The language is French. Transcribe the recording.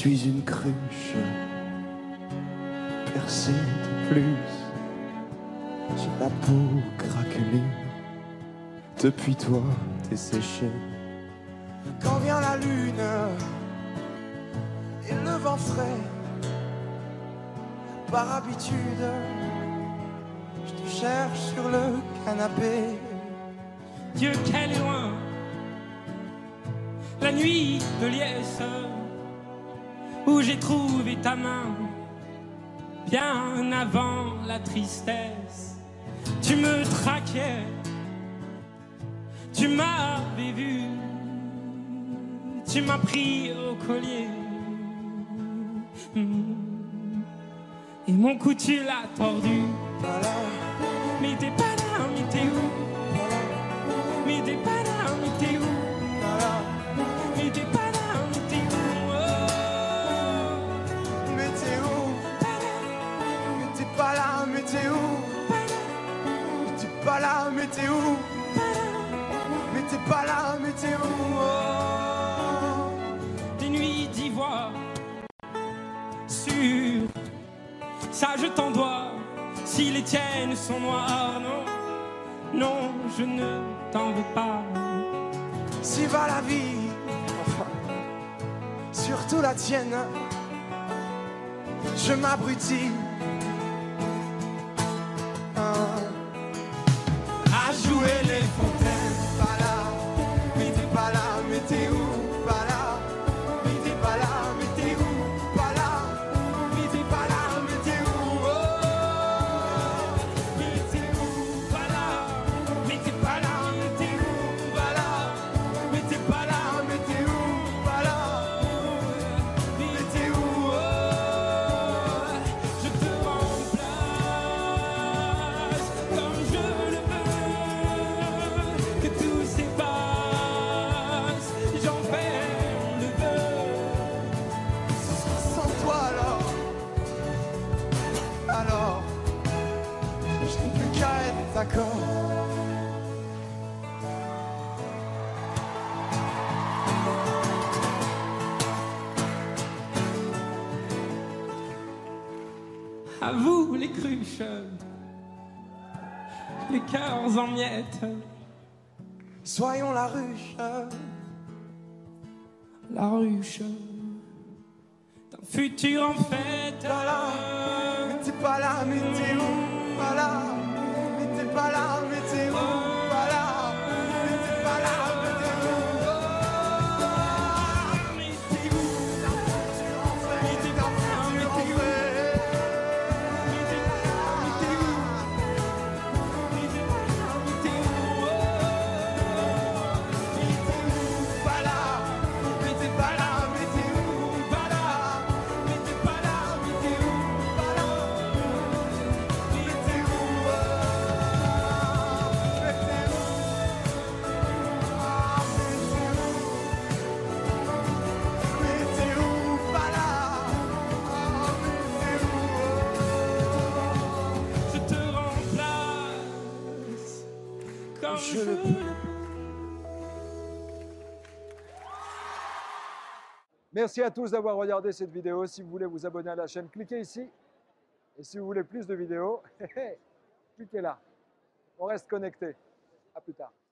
suis une cruche percée de plus. J'ai la peau craquelée. Depuis toi, t'es séché. Quand vient la lune et le vent frais, par habitude, je te cherche sur le canapé. Dieu, qu'elle est loin, la nuit de liesse, où j'ai trouvé ta main, bien avant la tristesse. Tu me traquais, tu m'avais vu, tu m'as pris au collier. Et mon cou tu l'as tordu. Voilà. Mais t'es pas là, mais t'es où? Mais t'es pas là, mais t'es où? Voilà. Mais t'es pas là, mais t'es où? Oh. Mais t'es où? Mais t'es pas là, mais t'es où? Mais t'es pas là, mais t'es où? Mais t'es pas là, mais t'es où? Oh. Des nuits d'ivoire sur ça je t'en dois. Si les tiennes sont noires, non, non, je ne t'en veux pas. Si va la vie, enfin, surtout la tienne, je m'abrutis à jouer les fontaines. Pas là, mais t'es pas là, mais t'es où? Pas là, mais t'es pas là, mais t'es où? Pas là, mais t'es pas là, mais t'es où? Oh, Mais t'es où? Pas là. Mais t'es pas là, mais t'es où? pas là, mais t'es pas là, mais t'es où? Pas là, mais t'es où? Oh, Je te remplace comme je le veux. Que tout s'efface, j'en perds le vœu. ce sera sans toi alors, je n'ai plus qu'à être d'accord. À vous les cruches, les cœurs en miettes, Soyons la ruche, la ruche d'un futur en fête. pas là, mais t'es pas là, mais t'es où? Pas là, mais t'es pas là, mais t'es où? Pas là, mais t'es pas là, mais t'es où? Oh, mais t'es où? D'un futur en fait, Mais t'es pas là, mais d'un t'es futur où? en fait. Mais t'es pas là, mais t'es où? Mais t'es pas là, mais t'es où? Mais t'es où? Pas là, mais t'es pas là, mais t'es où? Pas là, mais t'es pas là, mais t'es où? Pas là, mais t'es où? Mais t'es où? Ah, mais t'es où? Pas là, ah, mais t'es où? Je te remplace comme Je je le le peux. peux. Merci à tous d'avoir regardé cette vidéo. Si vous voulez vous abonner à la chaîne, cliquez ici. Et si vous voulez plus de vidéos, cliquez là. On reste connecté. À plus tard.